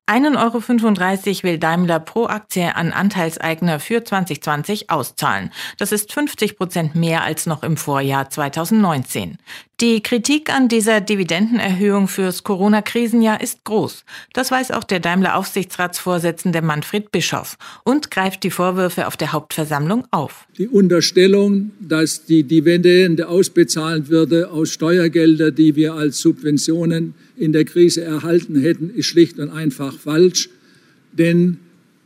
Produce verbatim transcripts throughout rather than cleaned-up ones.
ein Euro fünfunddreißig will Daimler pro Aktie an Anteilseigner für zwanzig zwanzig auszahlen. Das ist fünfzig Prozent mehr als noch im Vorjahr zweitausendneunzehn. Die Kritik an dieser Dividendenerhöhung fürs Corona-Krisenjahr ist groß. Das weiß auch der Daimler-Aufsichtsratsvorsitzende Manfred Bischoff und greift die Vorwürfe auf der Hauptversammlung auf. Die Unterstellung, dass die Dividende ausbezahlt würde aus Steuergeldern, die wir als Subventionen in der Krise erhalten hätten, ist schlicht und einfach falsch. Denn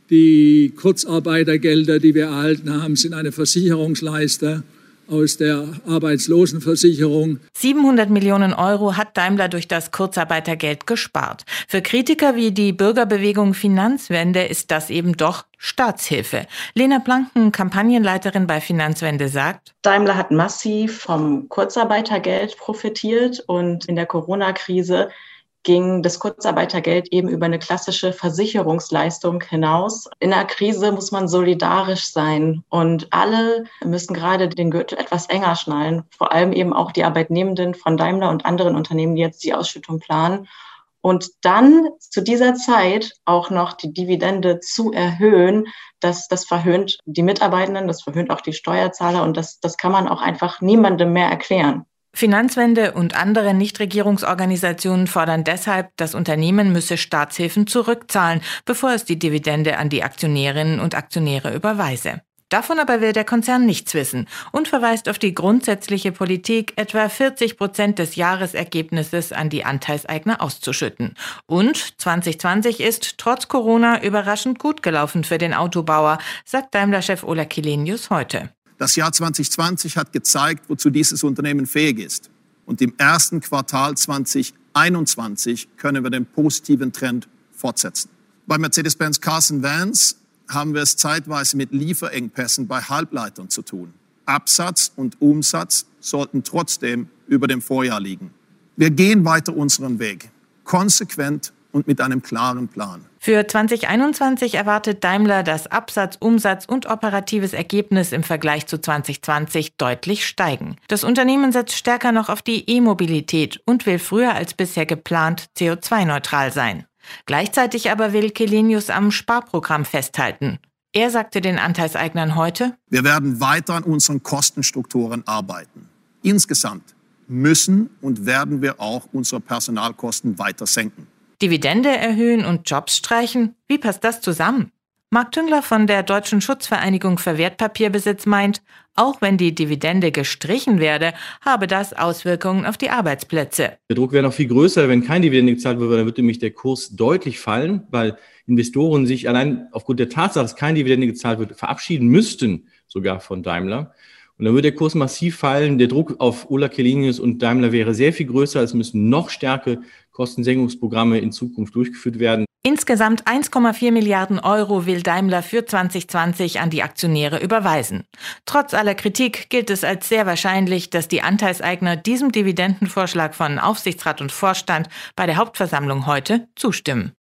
die Kurzarbeitergelder, die wir erhalten haben, sind eine Versicherungsleister aus der Arbeitslosenversicherung. siebenhundert Millionen Euro hat Daimler durch das Kurzarbeitergeld gespart. Für Kritiker wie die Bürgerbewegung Finanzwende ist das eben doch Staatshilfe. Lena Planken, Kampagnenleiterin bei Finanzwende, sagt: Daimler hat massiv vom Kurzarbeitergeld profitiert und in der Corona-Krise ging das Kurzarbeitergeld eben über eine klassische Versicherungsleistung hinaus. In der Krise muss man solidarisch sein und alle müssen gerade den Gürtel etwas enger schnallen, vor allem eben auch die Arbeitnehmenden von Daimler und anderen Unternehmen, die jetzt die Ausschüttung planen. Und dann zu dieser Zeit auch noch die Dividende zu erhöhen, das, das verhöhnt die Mitarbeitenden, das verhöhnt auch die Steuerzahler und das, das kann man auch einfach niemandem mehr erklären. Finanzwende und andere Nichtregierungsorganisationen fordern deshalb, das Unternehmen müsse Staatshilfen zurückzahlen, bevor es die Dividende an die Aktionärinnen und Aktionäre überweise. Davon aber will der Konzern nichts wissen und verweist auf die grundsätzliche Politik, etwa vierzig Prozent des Jahresergebnisses an die Anteilseigner auszuschütten. Und zwanzig zwanzig ist trotz Corona überraschend gut gelaufen für den Autobauer, sagt Daimler-Chef Ola Källenius heute. Das Jahr zwanzig zwanzig hat gezeigt, wozu dieses Unternehmen fähig ist. Und im ersten Quartal zwanzig einundzwanzig können wir den positiven Trend fortsetzen. Bei Mercedes-Benz Cars and Vans haben wir es zeitweise mit Lieferengpässen bei Halbleitern zu tun. Absatz und Umsatz sollten trotzdem über dem Vorjahr liegen. Wir gehen weiter unseren Weg, konsequent und mit einem klaren Plan. Für zwanzig einundzwanzig erwartet Daimler, dass Absatz, Umsatz und operatives Ergebnis im Vergleich zu zwanzig zwanzig deutlich steigen. Das Unternehmen setzt stärker noch auf die E-Mobilität und will früher als bisher geplant C O zwei neutral sein. Gleichzeitig aber will Källenius am Sparprogramm festhalten. Er sagte den Anteilseignern heute: Wir werden weiter an unseren Kostenstrukturen arbeiten. Insgesamt müssen und werden wir auch unsere Personalkosten weiter senken. Dividende erhöhen und Jobs streichen? Wie passt das zusammen? Marc Tüngler von der Deutschen Schutzvereinigung für Wertpapierbesitz meint, auch wenn die Dividende gestrichen werde, habe das Auswirkungen auf die Arbeitsplätze. Der Druck wäre noch viel größer, wenn keine Dividende gezahlt würde, dann würde nämlich der Kurs deutlich fallen, weil Investoren sich allein aufgrund der Tatsache, dass keine Dividende gezahlt wird, verabschieden müssten, sogar von Daimler. Und dann würde der Kurs massiv fallen. Der Druck auf Ola Källenius und Daimler wäre sehr viel größer. Es müssen noch stärkere Kostensenkungsprogramme in Zukunft durchgeführt werden. Insgesamt eins Komma vier Milliarden Euro will Daimler für zwanzig zwanzig an die Aktionäre überweisen. Trotz aller Kritik gilt es als sehr wahrscheinlich, dass die Anteilseigner diesem Dividendenvorschlag von Aufsichtsrat und Vorstand bei der Hauptversammlung heute zustimmen.